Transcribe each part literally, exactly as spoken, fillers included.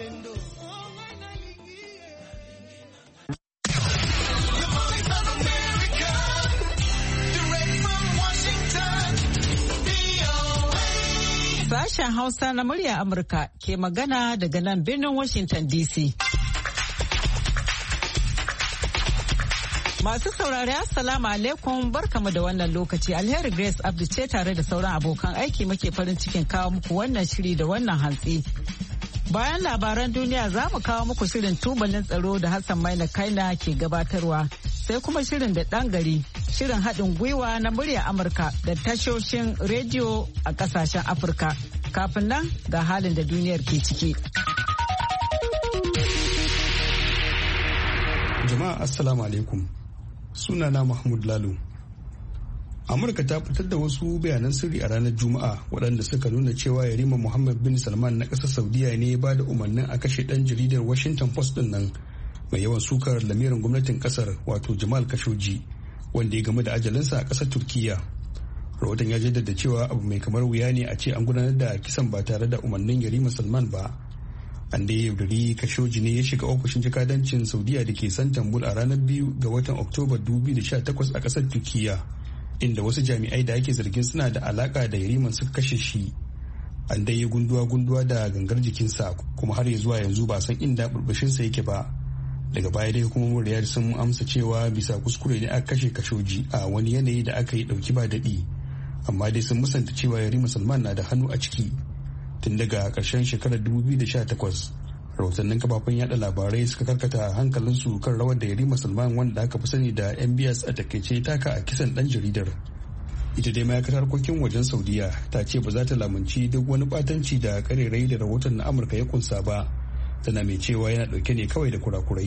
Sashen Hausa na murya Amurka ke magana daga nan birnin Washington D C. Masu saurari Assalamu alaikum barkamu da wannan lokaci. Alheri Grace Abdu ce tare da sauran abokan aiki muke farin cikin kawo muku wannan shiri da wannan hantsi. Bayan labaran duniya za mu kawo muku shirin tubalin tsaro da Hassan Maina Kaina ke gabatarwa. Sai kuma shirin da ɗan gari, shirin haɗin gwiwa na murya Amurka da tashoshin rediyo a ƙasashen Afirka. Kafin nan ga halin da duniyar ke ciki. Jama'a Assalamu alaikum. Sunana Mahmud Lalo. Amurka ta fitar da wasu bayanan sirri a ranar Juma'a waɗanda suka nuna cewa Yarima Muhammad bin Salman na ƙasar Saudiya ne ya ba da umarnin a kashe ɗan jaridar Washington Post ɗin nan mai yawan sukar lamirin gwamnatin ƙasar wato Jamal Khashoggi wanda ya game da ajalinsa a ƙasar Turkiyya. Rahoton ya jaddada cewa abu mai kamar wuya ne a ce an gudanar da kisan ba tare da umarnin Yarima Salman ba. An da ya yaudari Khashoggi ne ya shiga ofishin jakadancin Saudiya da ke Santambul a ranar biyu ga watan Oktoba dubu biyu da sha takwas a ƙasar Turkiyya, inda wasu jami'ai da ake zargin suna da alaka da Yariman suka kashe shi. An dai yi gunduwa-gunduwa da gangar jikinsa kuma har ya zuwa yanzu ba san inda burbushinsa yake ba. Daga baya dai hukumomin Riyadh sun amsa cewa bisa kuskure ne aka kashe Khashoggi a wani yanayi da aka yi dauki ba daɗi, amma dai sun musanta cewa Yarima Salman na da hannu a ciki. Tun daga ƙarshen shekarar dubu biyu da sha takwas, rahotannin kafafen yada labarai suka karkata hankalinsu kan rawar da Yarima Salman wanda aka fi sani da M B S a takaice taka a kisan ɗan jaridar. Ita dai ma'aikatar harkokin wajen Saudiya ta ce ba za ta lamunci duk wani batanci da karerai da rahoton na Amurka ya kunsa ba, tana mai cewa yana ɗauke ne kawai da kurakurai.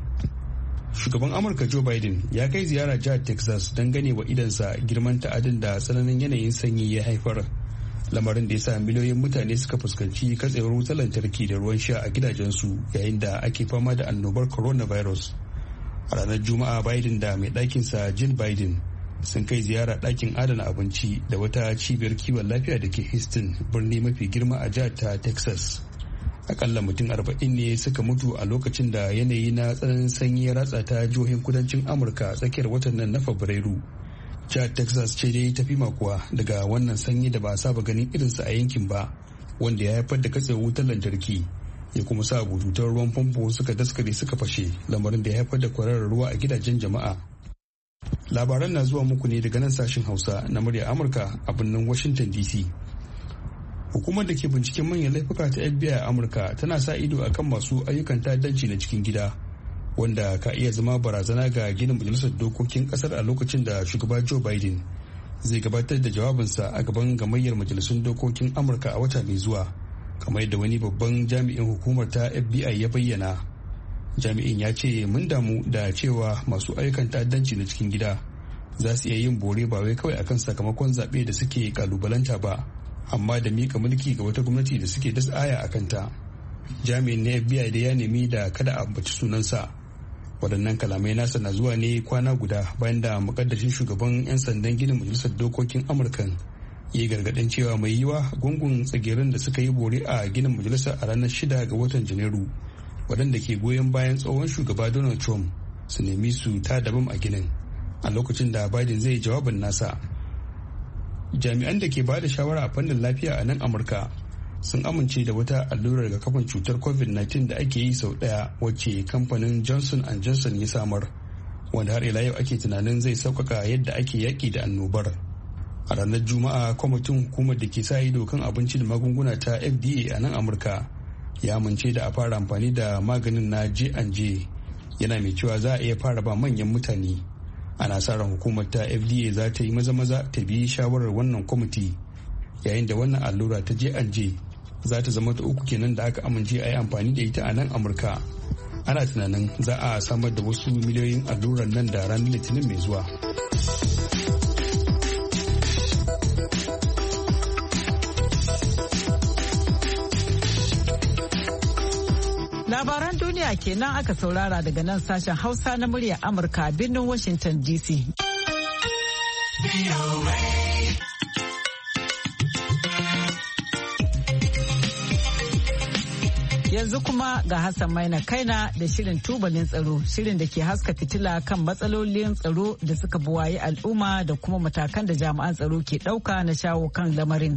Shugaban Amurka Joe Biden ya kai ziyara jihar Texas don gane wa idansa girman ta'adin da tsananin yanayin sanyi ya haifar. Lamarin da ya sa miliyoyin mutane suka fuskanci katsewar wutar lantarki da ruwan sha a gidajensu yayin da ake fama da annobar coronavirus. A ranar Juma'a Biden da mai ɗakinsa Jill Biden sun kai ziyara ɗakin adana abinci da wata cibiyar kiwon lafiya da ke Houston, birni mafi girma a jihar ta Texas. Akalla mutum arba'in ne suka mutu a lokacin da yanayi na tsananin sanyi ya ratsa ta jihohin kudancin Amurka tsakiyar watan nan na Fabrairu. Jihar Texas ce dai tafi makuwa daga wannan sanyi da ba a saba ganin irinsa a yankin ba, wanda ya haifar da katsewar wutar lantarki ya kuma sa bututun ruwan famfo suka daskare suka fashe, lamarin da ya haifar da kwararar ruwa a gidajen jama'a. Labaran na zuwa muku ne daga nan sashen Hausa na murya Amurka a birnin Washington D C. Hukumar da ke binciken manyan laifuka ta F B I a Amurka tana sa ido akan masu ayyukan ta'addanci na cikin gida, wanda ka iya zama barazana ga ginin majalisar dokokin kasar a lokacin da shugaba Joe Biden zai gabatar da jawabinsa a gaban gamayyar majalisun dokokin Amurka a wata mai zuwa, kamar yadda wani babban jami'in hukumar ta F B I ya bayyana. Jami'in ya ce mun damu da cewa masu ayyukan ta'addanci na cikin gida za su iya yin bore ba wai kawai akan sakamakon zaɓe da suke kalubalanta ba, amma da mika mulki ga wata gwamnati da suke dasa aya a kanta. Jami'in na F B I da ya nemi da kada a ambaci sunansa. Waɗannan kalamai nasa na zuwa ne kwana guda bayan da mukaddashin shugaban 'yan sandan ginin majalisar dokokin Amurkan ya yi gargaɗin cewa mai yiwa gungun tsagerin da suka yi bore a ginin majalisar a ranar shida ga watan Janairu, waɗanda ke goyon bayan tsohon shugaba Donald Trump, su nemi su ta dabam a ginin a lokacin da Biden zai yi jawabin nasa. Jami'an da ke ba da shawara a fannin lafiya a nan Amurka sun amince da wata allurar rigakafin cutar covid nineteen da ake yi sau daya wacce kamfanin Johnson and Johnson ya samar, wanda har ila yau ake tunanin zai sauƙaƙa yadda ake yaƙi da annobar. A ranar Juma'a, kwamitin hukumar da ke sa ido kan abinci da magunguna ta F D A a nan Amurka ya amince da a fara amfani da maganin na J and J, yana mai cewa za a iya fara ba manyan mutane. Ana sa ran hukumar ta F D A za ta yi maza-maza ta bi shawarar wannan kwamiti, yayin da wannan allura ta J and J za ta zama ta uku kenan da aka amince a yi amfani da ita a nan Amurka. Ana tunanin za a samar da wasu miliyoyin alluran nan da ranar Litinin mai zuwa. Labaran duniya kenan aka saurara daga nan sashen Hausa na muryar Amurka birnin Washington D C. Yanzu kuma ga Hassan Maina Kaina da shirin tubalin tsaro, shirin da ke haska fitila kan matsalolin tsaro da suka buwayi al'umma da kuma matakan da jami'an tsaro ke ɗauka na shawo kan lamarin.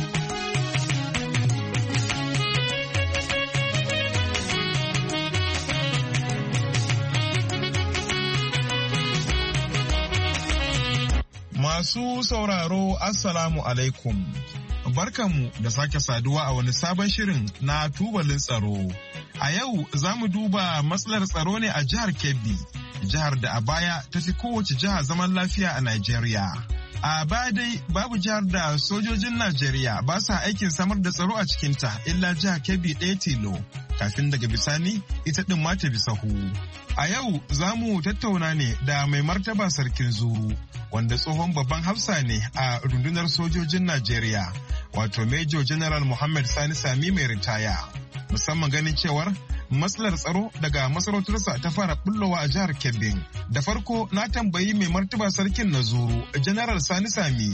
Masu sauraro, Assalamu alaikum. Barkanmu da sake saduwa a wani sabon shirin na tubalin tsaro. A yau za mu duba matsalar tsaro ne a jihar Kebbi, jihar da a baya ta fi kowace jiha zaman lafiya a Najeriya. A baya dai babu jihar da sojojin Najeriya ba sa aikin samar da tsaro a cikinta illa jihar Kebbi ɗaya tilo, kafin daga bisani ita ɗin ma ta bi sahu. A yau za mu tattauna ne da mai martaba sarkin Zuru, wanda tsohon babban hafsa ne a rundunar sojojin Najeriya, wato Major General Muhammad Sani Sami mai ritaya. Musamman ganin cewar matsalar tsaro daga masarautarsa ta fara bullowa a jihar Kebbi. Da farko na tambayi mai martaba sarkin na Zuru, General Sani Sami,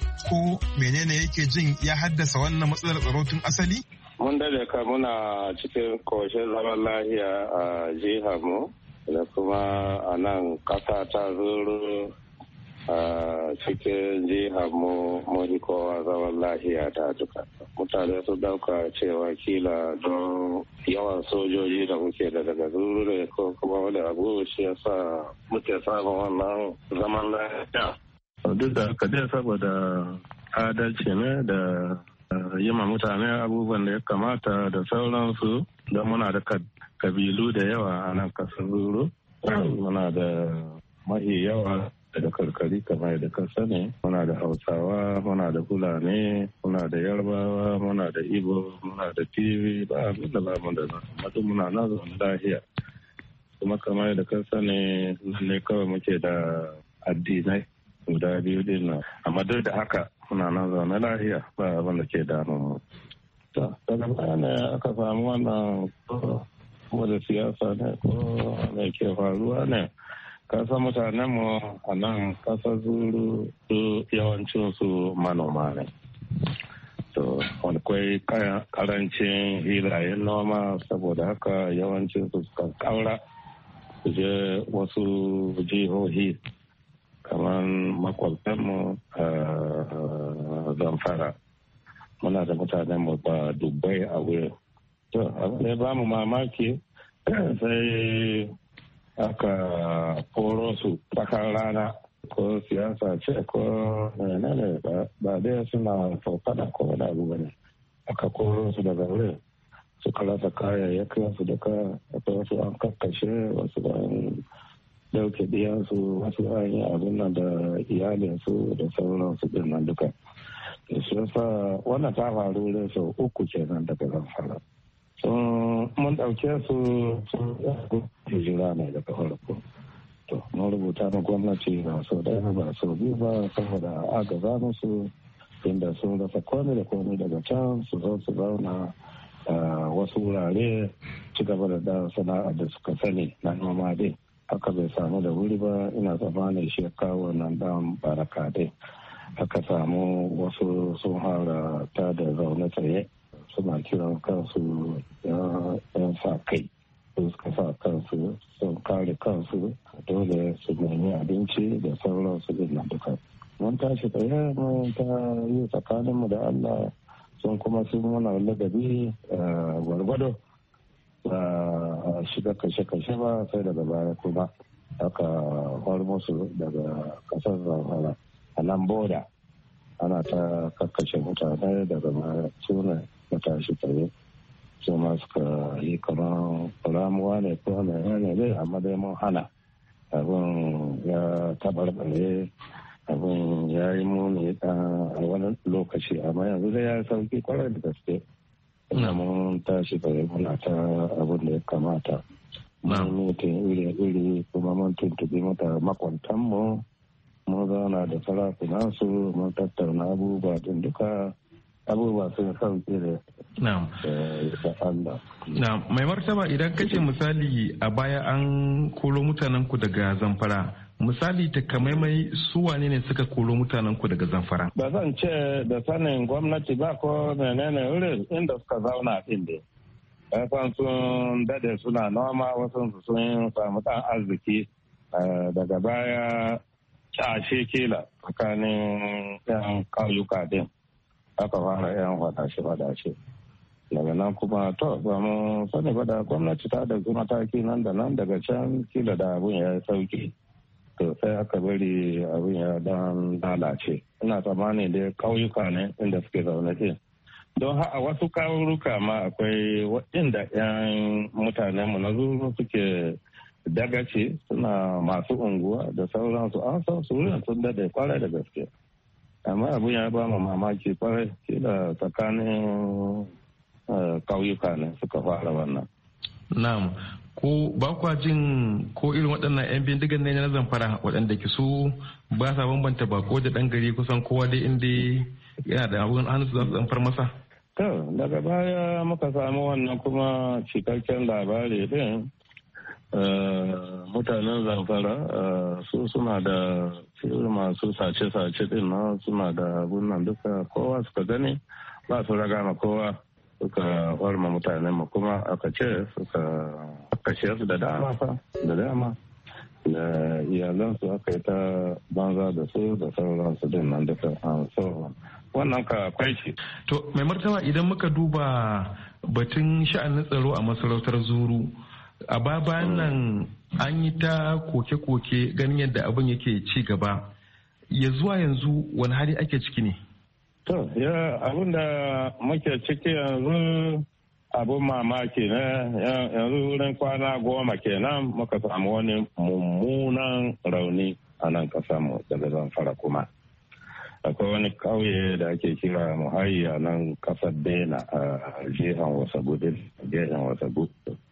ko menene yake jin ya haddasa wannan matsalar tsaro tun asali? Mun dade ka muna cikin koshin zaman lafiya a jihar mu da kuma a nan kasa ta Zuru. a cikin jihar mu mun kowa zaman lafiya da duka. Mutane su dauka cewa kila don yawan sojoji da muke da daga Zuru ko kuma wani abu shi yasa muke samun wannan zaman lafiya. Duk da haka dai saboda adalci ne da yi ma mutane abubuwan da ya kamata da sauransu, don muna da kabilu da yawa a nan kasar Zuru. Muna da mahi yawa da karkari kamar da ka sani, muna da Hausawa, muna da Fulani, muna da Yarbawa, muna da Igbo, muna da Tivi, ba abin da ba mu da nan muna na zaune lahiya. Kuma kamar da ka sani ne kawai muke da addinai guda biyu din nan, amma duk da haka muna nan zaune lahiya, ba abin da ke damun mu. Daga baya ne aka samu wannan ko da siyasa ne ko me ke faruwa ne. Kasar mutanen mu a nan kasar Zuru su yawancin su manoma ne. To wani kwai karancin hilayen noma, saboda haka yawancin su suka kaura su je wasu jihohi kamar makwabtanmu a Zamfara. Muna da mutanen mu ba dubbai a wurin. To abu ne ba mu mamaki sai aka koro su tsakar rana, ko siyasa ce ko menene ba dai suna faufada ko da abu bane. Aka koro su daga wurin suka rasa kayayyakin su duka, wasu an kakkashe, wasu an dauke diyansu, wasu an yi abin nan da iyalinsu da sauransu din nan duka. Shi yasa wannan ta faru da sau uku kenan daga Zamfara. sun mun ɗauke su sun hijira ne daga farko. To mun rubuta na gwamnati ba sau ɗaya ba sau biyu ba, saboda agaza musu inda sun rasa komai da komai daga can su zo su zauna wasu wurare ci gaba da sana'ar da suka sani na noma dai. Haka bai samu da wuri ba, ina tsammanin shi kawo nan dan baraka dai. Aka samu wasu sun hara ta da zaune tsaye, suna kiran kansu yan sa kai, suka sa kansu sun kare kansu, dole su nemi abinci da sauransu din nan duka. Mun tashi tsaye mun ta yi tsakaninmu da Allah, sun kuma sun muna ladabi gwargwado ba shiga kashe-kashe ba, sai daga baya kuma aka hor musu daga kasar Zamfara a nan boda ana ta kakkashe mutane daga baya suna da tashi tsaye. Su ma suka yi kamar ramuwa ne ko ne ne amma dai mun hana abin ya tabarbare, abin ya yi muni a wani lokaci, amma yanzu dai ya sauki kwarai da gaske. Ina mun tashi tsaye muna ta abin da ya kamata. Mun mutum iri-iri kuma mun tuntubi mata makwantanmu, mun zauna da sarakunansu, mun tattauna abubuwa din duka. Abubuwa sun sauki da Allah. Na mai martaba, idan kace misali a baya an kolo mutanen ku daga Zamfara, misali takamaimai su wane ne suka kolo mutanen ku daga Zamfara? Ba zan ce da sanin gwamnati ba ko menene wurin inda suka zauna din dai. san sun dade suna noma, wasu sun samu ɗan arziki daga baya cashe kila tsakanin yan ƙauyuka din aka fara yan wadace-wadace. Daga nan kuma to ba mu sani ba da gwamnati ta da mataki nan da nan daga can kila da abun ya sauki. To sai aka bari abin ya dan lalace. Ina tsammani da ƙauyuka ne inda suke zaune din. Don a wasu ƙauyuka ma akwai waɗanda 'yan mutanenmu na zuru suke dagace suna masu unguwa da sauransu an san su wurin sun dade kwarai da gaske. Amma abin ya ba mu mamaki kwarai kila tsakanin ƙauyuka ne suka fara wannan. Na'am. Ko ba kwa jin ko irin waɗannan 'yan bindigan ne na Zamfara waɗanda ke su ba sa bambanta bako da ɗan gari kusan kowa dai inda yana da abun hannu su za su zamfar masa? To daga baya muka samu wannan kuma cikakken labari din mutanen Zamfara su suna da masu sace-sace din nan suna da abun nan duka kowa suka gani ba su raga ma kowa suka warma mutanen mu kuma aka ce suka kashe su da dama fa da dama da iyalansu aka yi ta banza da su da sauransu din nan duka so wannan ka kwai ce. To mai martaba idan muka duba batun sha'anin tsaro a masarautar Zuru a bayan nan an yi ta koke-koke ganin yadda abin yake ci gaba ya zuwa yanzu wani hali ake ciki ne? To, ya abin da muke ciki yanzu abin mamaki ne yanzu wurin kwana goma kenan muka samu wani mummunan rauni a nan mu daga Zamfara kuma. Akwai wani ƙauye da ake kira Muhayi a nan ƙasar Bena a jihar Wasagu din, jihar Wasagu.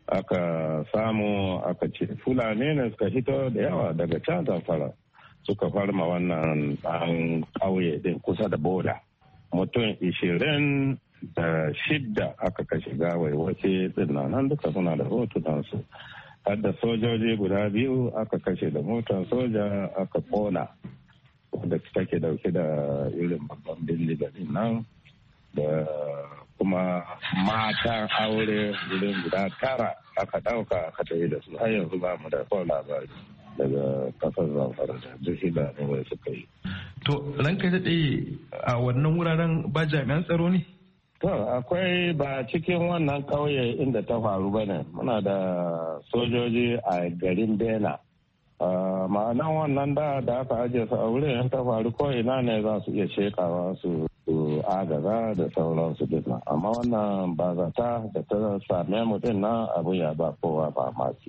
Aka samu aka ce Fulani ne suka hito da yawa daga can Zamfara suka farma wannan ɗan ƙauye din kusa da boda. Mutum ishirin da shidda aka kashe gawai wace dinnan nan duka suna da hotunansu. Har da sojoji guda biyu aka kashe da motar soja aka kona wadda take dauke da irin babban bindiga din nan da kuma matan aure irin guda tara aka dauka aka tafi da su har yanzu ba mu da kawai labari daga kasar Zamfara da duk ne wai suka yi. To, ranka daɗe a wannan wuraren ba jami'an tsaro ne? To, akwai ba cikin wannan ƙauye inda ta faru ba ne. Muna da sojoji a garin Bena. Ma'anan wannan da da aka ajiye su a wurin ta faru ko ina ne za su iya shekawa su agaza da sauransu din nan. Amma wannan ba zata da ta same mu din nan abu ya ba kowa ba maki.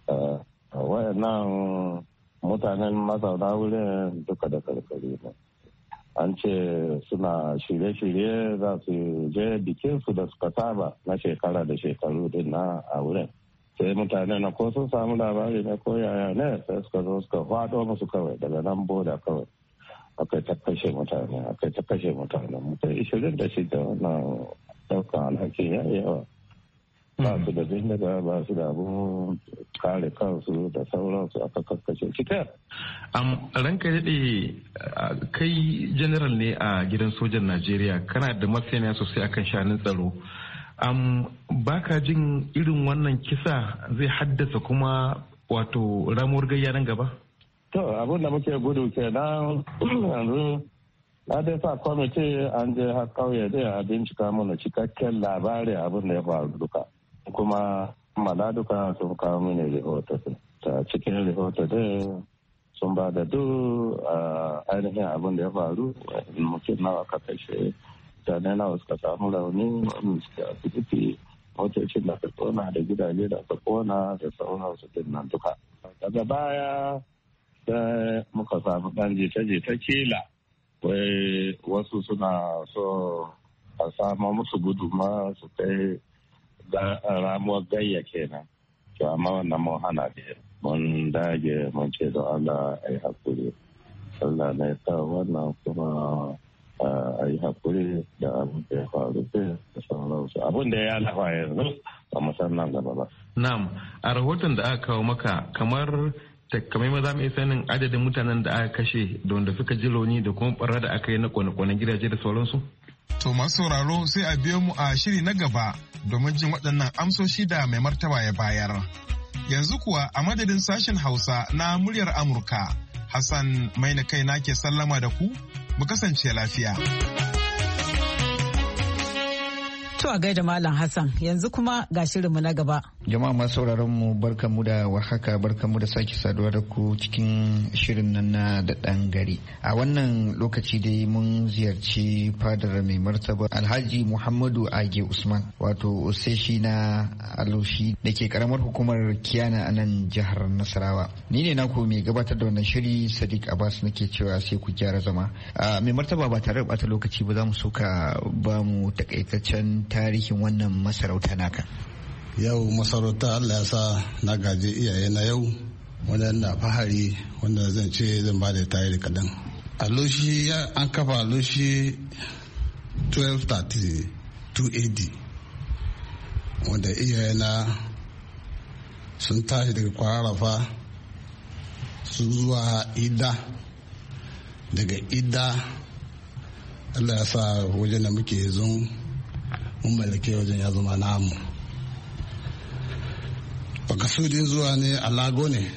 Wayannan mutanen mazauna wurin duka da karkari ne an ce suna shirye-shirye za su je bikinsu da suka saba na shekara da shekaru din na a wurin sai mutane na ko sun samu labari ne ko yaya ne sai suka zo suka faɗo musu kawai daga nan boda kawai akai ta kashe mutane akai ta kashe mutane mutum ishirin da shida wannan ɗaukan alhaki ya yawa ba su da bindiga ba su da abun kare kansu da sauransu aka kakkashe cikin. Am ranka daɗe kai general ne a gidan sojan Najeriya kana da masaniya sosai akan shanun tsaro. Am baka jin irin wannan kisa zai haddasa kuma wato ramuwar gayya nan gaba? To abin da muke gudu kenan yanzu na dai sa kwamiti an je har kauye dai a bincika mana cikakken labari abin da ya faru duka. Kuma maladuka sun kawo mini rahoto ta cikin rahoto din sun ba da duk ainihin abin da ya faru mutum nawa ka kashe mutane nawa suka samu rauni wani suke asibiti motocin da ka kona da gidaje da ka kona da sauransu din nan duka daga baya sai muka samu dan jita-jita kila wai wasu suna so a samu musu guduma su kai da ramuwar gayya kenan to amma wannan mun hana da mun dage mun ce da Allah ai hakuri Allah ne ta wannan kuma ai hakuri da abin da ya faru da sauransu abin da ya lafa yanzu ba mu san nan gaba ba. Na'am a rahoton da aka kawo maka kamar kamar za mu iya sanin adadin mutanen da aka kashe da wanda suka ji rauni da kuma barra da aka yi na kwane-kwanen gidaje da sauransu? To masu sauraro sai a biyo mu a shiri na gaba domin jin waɗannan amsoshi da mai martaba ya bayar. Yanzu kuwa a madadin sashen Hausa na muryar Amurka, Hassan Maina kaina ke sallama da ku, mu kasance lafiya. To a gaida Malam Hassan, yanzu kuma ga shirinmu na gaba. Jama'a masu sauraron mu barkamu da warhaka, barkamu da sake saduwa da ku cikin shirin nan na da ɗan gari. A wannan lokaci dai mun ziyarci fadar mai martaba Alhaji Muhammadu Age Usman, wato Oseshi na Aloshi da ke karamar hukumar Kiyana a nan jihar Nasarawa. Ni ne naku mai gabatar da wannan shiri Sadiq Abbas nake cewa sai ku gyara zama. Mai martaba ba tare da bata lokaci ba za mu suka ba mu takaitaccen tarihin wannan masarauta naka. Yau masarauta Allah ya sa na gaje iyaye na yau wanda na fahari wanda zan ce zan ba da tarihi kaɗan. Aloshi an kafa Aloshi twelve thirty-two A D wanda iyaye na sun tashi daga kwararrafa su zuwa Ida, daga Ida Allah ya sa wajen da muke yanzu mun mallake wajen ya zama namu. Bakasudin zuwa ne a Lago ne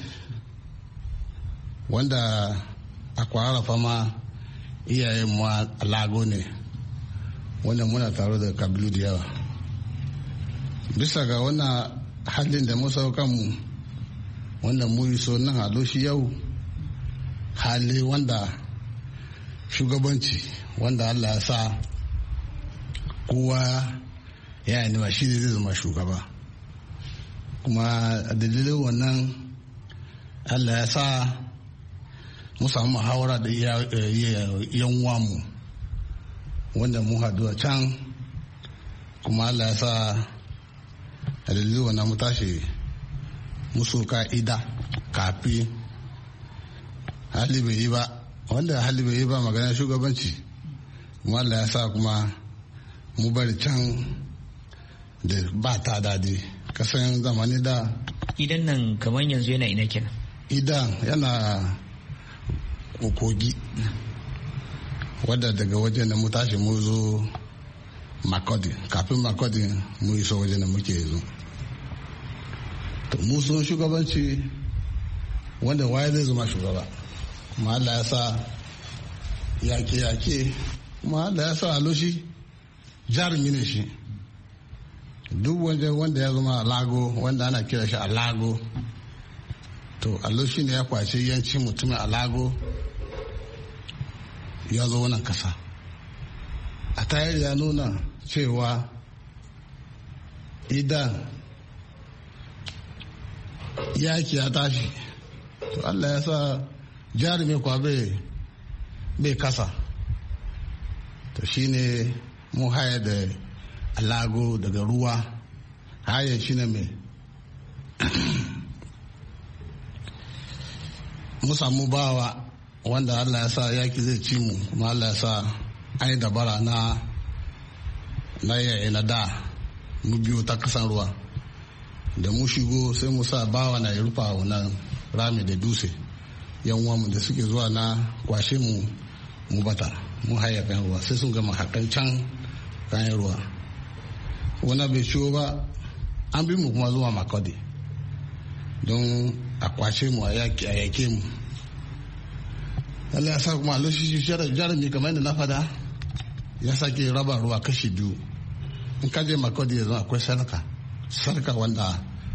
wanda a kwararrafa ma iyayen mu a Lago ne wanda muna tare da kabilu da yawa. Bisa ga wannan halin da musa kanmu wanda mu yi so nan Aloshi yau, hali wanda shugabanci wanda Allah ya sa kowa ya yi shi ne zai zama shugaba, kuma a dalilin wannan Allah ya sa mu samu muhawara da yan wamu wanda mu haɗu a can, kuma Allah ya sa a dalilin wannan mu tashi musu ka'ida kafi hali bai yi ba, wanda hali bai yi ba magana shugabanci, kuma Allah ya sa kuma mu bari can da ba ta dadi. Kasan zamani da idan nan kamar yanzu yana ina kenan. Idan yana kogi wadda daga wajen da mu tashi mu zo Makodi, kafin Makodi mu iso wajen da muke yanzu. To mu sun shugabanci wanda waye zai zama shugaba, kuma Allah ya sa yake yake, kuma Allah ya sa Aloshi jarumi ne shi. Duk wanda ya zama a Lago, wanda ana kira shi a Lago, to Aloshi ne ya kwace yanci mutumin a Lago ya zo wannan kasa. A tayar ya nuna cewa idan yaki ya tashi, to Allah ya sa jarumi kwa bai kasa. To shine mu haya da Lago daga ruwa, hayan shi ne mai mu samu bawa wanda Allah ya sa yaki zai ci mu, kuma Allah ya sa ai dabara na na yaya na da mu biyo ta kasan ruwa, da mu shigo sai mu sa bawa na ya rufa wannan rami da dutse, yan uwanmu da suke zuwa na kwashe mu mu bata mu haya kan ruwa, sai sun gama hakan can kayan ruwa. Wani bai ciwo ba an bi mu kuma zuwa Makodi don a kwashe mu a yake mu. Allah ya sa kuma Aloshi jarumi kamar yadda na fada ya sake raba ruwa kashi biyu. In ka je Makodi yanzu akwai sarka sarka wanda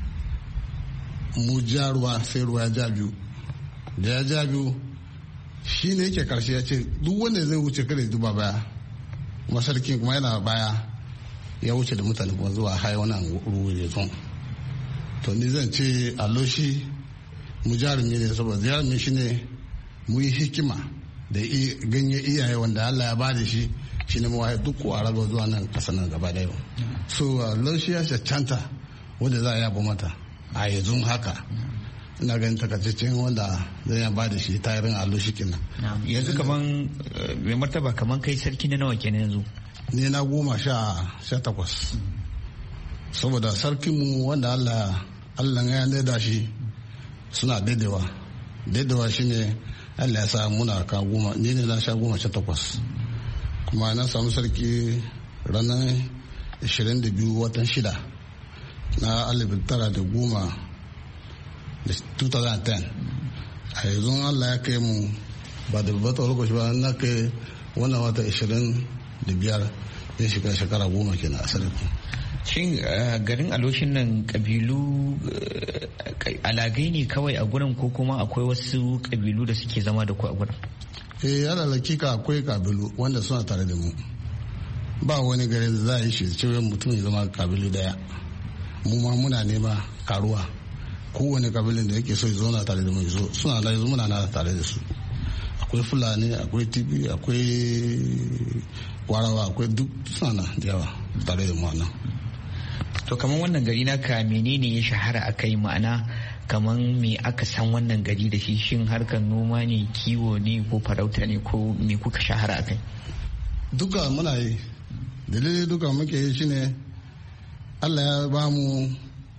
mu ja ruwa sai ruwa ya ja biyu, da ya ja biyu shi ne yake karshe ya ce duk wanda zai wuce kada ya duba baya, kuma sarkin kuma yana baya ya wuce da mutane kuma zuwa haya wannan ruwa ne tun. To ni zan ce Aloshi mu jarumi ne, saboda jarumi shi ne mu yi hikima da ganye iyaye wanda Allah ya ba da shi shi ne mawaye duk a raga zuwa nan kasa nan gaba da yau. So Aloshi ya cancanta wanda za a yaba mata a yanzu haka. Ina ganin takaitaccen wanda zai ya ba da shi tayirin Aloshi kenan. Yanzu kaman mai martaba kaman kai sarki na nawa kenan yanzu? Ne na goma sha sha takwas, saboda sarkinmu wanda Allah Allah ya daida shi suna daidawa daidawa shine Allah ya sa muna ka goma, ne ne na sha goma sha takwas. kuma na samu sarki ranar ashirin da biyu watan shida na alif tara da goma da two thousand ten. A yanzu Allah ya kai mu ba da babbar lokaci ba na kai wannan wata ashirin da biyar zai shiga shekara goma kenan a sarki. Shin garin Aloshin nan kabilu alagai ne kawai a gurin ko kuma akwai wasu kabilu da suke zama da ku a gurin? Eh, yana lakika akwai kabilu wanda suna tare da mu. Ba wani gari da za a yi shi cewa mutum ya zama kabilu daya. Mu ma muna nema karuwa. Kowane kabilin da yake so ya zauna tare da mu zo suna da yanzu muna na tare da su. Akwai Fulani, akwai Tibi, akwai Kwarawa, akwai duk suna da yawa tare da mu nan. To kamar wannan gari naka menene ya shahara a kai, ma'ana kamar me aka san wannan gari da shi, shin harkar noma ne, kiwo ne ko farauta ne, ko me kuka shahara a kai? Duka muna yi. Dalilin duka muke yi shine Allah ya ba mu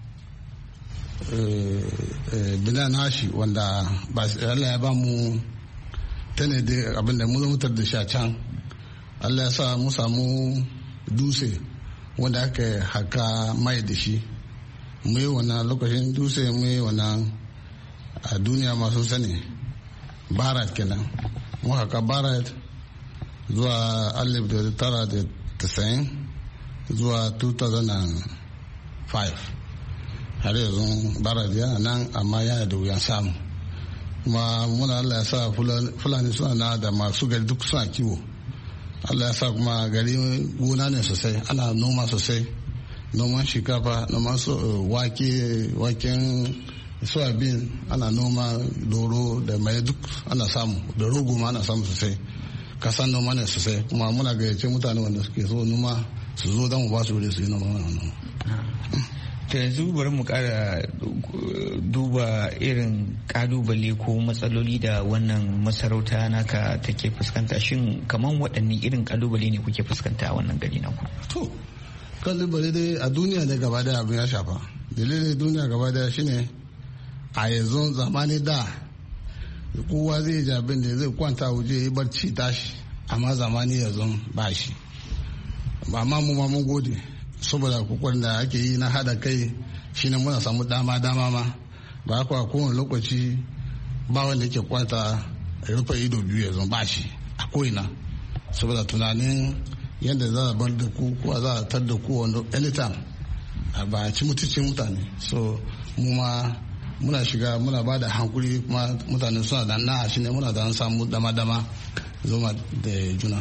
bila nashi wanda Allah ya ba mu tane da abinda mu mutar da shi a can. Allah ya sa mu samu dutse wanda aka haka mai da shi, mu yi wannan lokacin dutse, mu yi wannan a duniya masu sani barat kenan. Mu haka barat zuwa alif da tara da tasa'in zuwa two thousand five. Har yanzu barat yana nan amma yana da wuyan samu. Kuma muna Allah ya sa Fulani suna na da masu gari duk suna kiwo. Allah ya sa kuma gari gona ne sosai, ana noma sosai, noman shinkafa, noman wake, waken soyabin, ana noma doro da mai duk ana samu, da rogo ma ana samu sosai. Kasan noma ne sosai, kuma muna gayyace mutane wanda suke so noma su zo don mu ba su wuri su yi noma wannan noma. Ta yanzu bari mu kara duba irin kalubale ko matsaloli da wannan masarauta naka take fuskanta. Shin kaman waɗanne irin kalubale ne kuke fuskanta a wannan gari naku? To, kalubale dai a duniya ne gaba daya abin ya shafa. Dalilin duniya gaba daya shine a yanzu zamani da kowa zai ji abin da zai kwanta waje ya barci tashi, amma zamani yanzu ba shi. Amma mu ma mun gode saboda kokarin da ake yi na hada kai shine muna samu dama dama ma ba kwa kowane lokaci ba wanda yake kwanta rufe ido biyu yanzu ba shi a ko'ina, saboda tunanin yadda za a bar da ku ko za a tar da ku wanda anytime ba a ci mutuncin mutane. So mu ma muna shiga muna ba da hankuri, kuma mutane suna da na shi ne muna da an samu dama dama zoma da juna.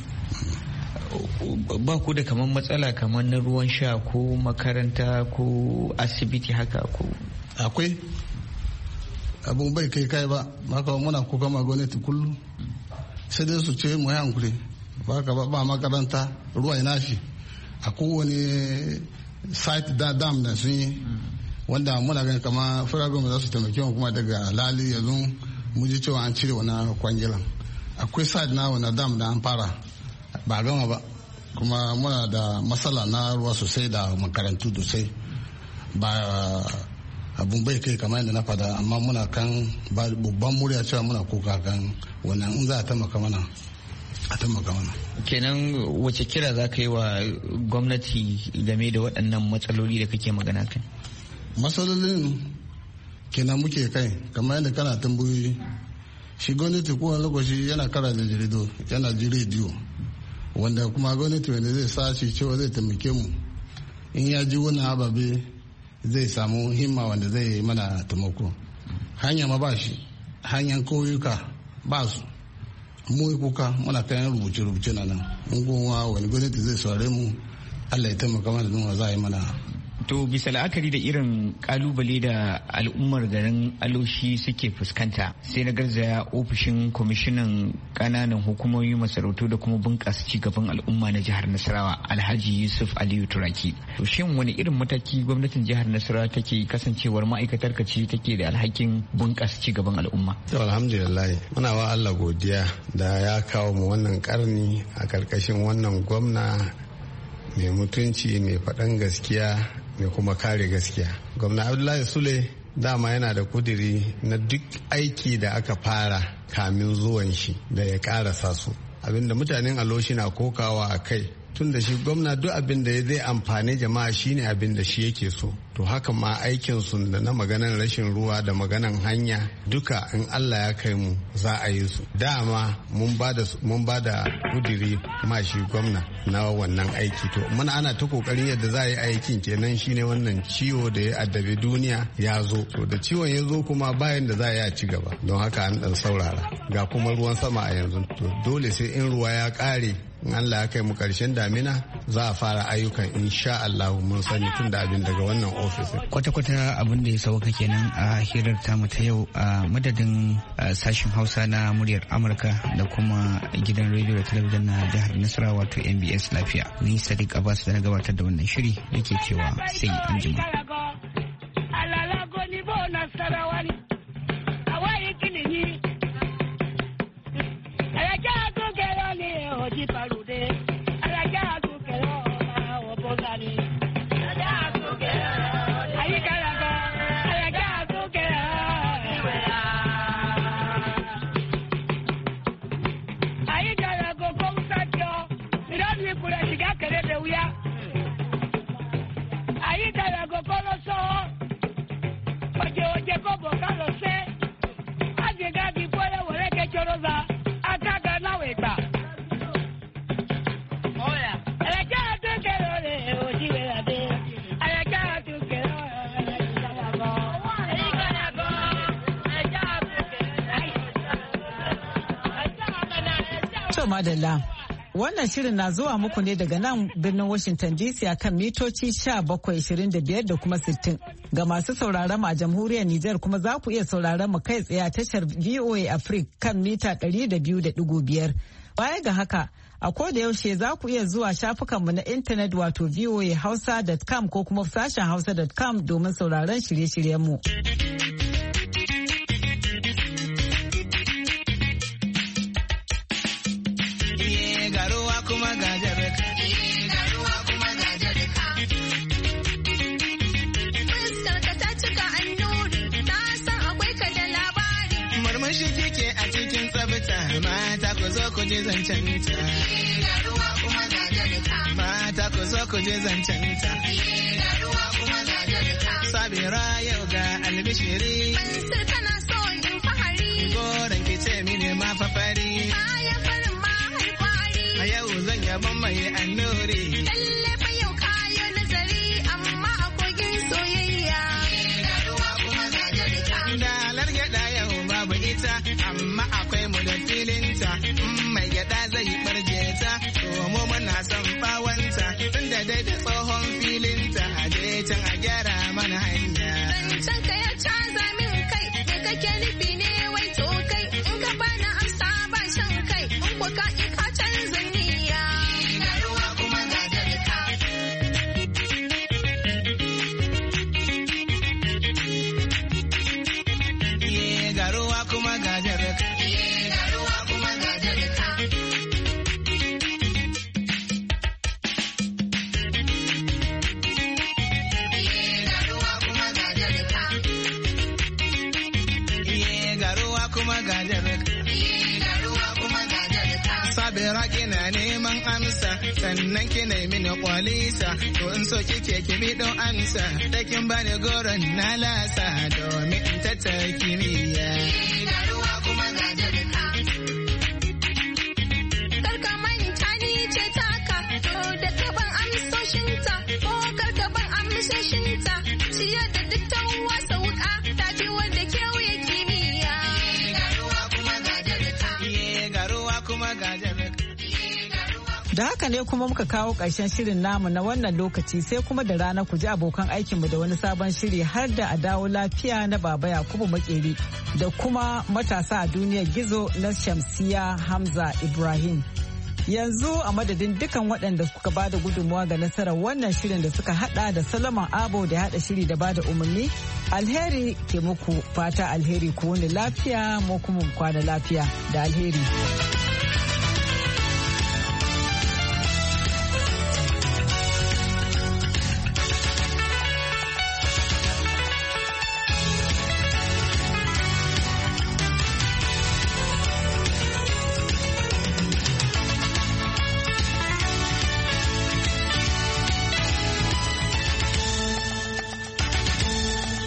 Ba ku da kamar matsala kamar na ruwan sha ko makaranta ko asibiti haka ko? Akwai abun bai kai kai ba, maka muna kuka ma gwamnati kullum sai dai su ce mu yi hankuri, ba ka ba makaranta, ruwa ina shi a kowane site da dam da sun yi wanda muna ganin kama federal government za su taimake mu, kuma daga lali yanzu mu ji cewa an cire wani kwangilan. Akwai site na wani dam da an fara ba gama ba, kuma muna da matsala na ruwa sosai da makarantu sosai. Ba abun bai kai kamar yadda na fada, amma muna kan babban murya cewa muna kuka kan wannan in za a taimaka mana a taimaka mana. Kenan wace kira za ka yi wa gwamnati game da waɗannan matsaloli da kake magana kan? Matsalolin kenan muke kai kamar yadda kana tambayoyi, shi gwamnati kowane lokaci yana kara da jaridu, yana ji rediyo, wanda kuma gwamnati wanda zai sace cewa zai taimake mu in ya ji wani ababe zai samu himma wanda zai mana taimako. Hanya ma ba shi, hanyar koyuka ba su, mu kuka muna kayan rubuce-rubuce na nan, mun kuma wani gwamnati zai saurare mu, Allah ya taimaka mana don za a yi mana. To bisa la'akari da irin kalubale da al'ummar garin Aloshi suke fuskanta, sai na garzaya ofishin kwamishinan kananan hukumomi, masarautu da kuma bunƙasa cigaban al'umma na jihar Nasarawa, Alhaji Yusuf Aliyu Turaki. To shin wani irin mataki gwamnatin jihar Nasarawa take kasancewar ma'aikatar ka ce take da alhakin bunƙasa cigaban al'umma? To alhamdulillah muna wa Allah godiya da ya kawo mu wannan karni a karkashin wannan gwamna mai mutunci, mai faɗan gaskiya, mai kuma kare gaskiya. Gwamna Abdullahi Sule dama yana da kudiri na duk aiki da aka fara kamin zuwan shi da ya karasa su. abinda mutanen aloshi na kokawa a kai, tun da shi gwamna duk abin da zai amfani jama'a shine abin da shi yake so. To haka ma aikin su da na maganan rashin ruwa da maganan hanya duka in Allah ya kai mu za a yi su. Dama mun ba da mun ba da kudiri ma shi gwamna na wannan aiki. To muna ana ta kokarin yadda za a yi aikin kenan shine wannan ciwo da ya addabi duniya ya zo. To da ciwon ya zo kuma bayan da za a yi a ci gaba. Don haka an dan saurara. Ga kuma ruwan sama a yanzu. To dole sai in ruwa ya kare in Allah ya kai mu karshen damina za a fara ayyukan insha Allah mun sani tun da abin daga wannan ofis. Kwata-kwata abin da ya sauka kenan a hirar tamu ta yau a madadin sashen Hausa na muryar Amurka da kuma gidan rediyo da talabijin na jihar Nasarawa wato M B S Lafiya. Ni Sadiq Abbas da na gabatar da wannan shiri yake cewa sai an jima. Madalla. Wannan shirin na zuwa muku ne daga nan birnin Washington D C a kan mitoci sha bakwai ishirin da biyar da kuma sittin. Ga masu sauraron mu a jamhuriyar Nijar kuma za ku iya sauraron mu kai tsaye a tashar V O A Africa kan mita ɗari da biyu da ɗigo biyar. Baya ga haka, a koda yaushe za ku iya zuwa shafukanmu na intanet wato v o a hausa dot com ko kuma sashen hausa dot com domin sauraron shirye-shiryenmu. Mata ku zo ku je zancenta. Mata ku zo ku je zancenta. Sabira yau ga albishiri. Mansur kana so in fahari. Goran ki ce mini ma fafari. Kayan farin ma haikwari. A yau zan yaban mai annuri. Lalle fa yau kayo nazari amma a kogin soyayya. Dalar gyaɗa yau babu ita amma akwai mu da filinta. Mai gyaɗa zai barje ta to mu muna son bawanta tunda dai da tsohon filinta a je can a gyara mana hanya. Zancen ka ya caza min kai me kake nufi ne wai to kai in ka bani amsa ba shan kai in ko ka ki ka canza niyya. Ga ruwa kuma ga jarka. Ye ga ruwa kuma ga jarka. Sabira kina neman amsa sannan kina mini kwalisa to in so kike ki bi don amsa da kin bani goron na lasa domin in tattara kimiyya. Karka manta ni ce taka to da kaban amsoshinta ko karka ban amsoshinta ciyar da duk ta wasa wuka ta fi wanda kewaye kimiyya. Da haka ne kuma muka kawo ƙarshen shirin namu na wannan lokaci sai kuma da rana ku ji abokan aikinmu da wani sabon shiri har da a dawo lafiya na Baba Yakubu Makeri da kuma matasa a duniyar gizo na Shamsiya Hamza Ibrahim. Yanzu a madadin dukan waɗanda suka ba da gudunmuwa ga nasarar wannan shirin da suka hada da Solomon Abo da hada shiri da ba da umarni, alheri ke muku fata alheri ku wani lafiya mu kuma kwana lafiya da alheri.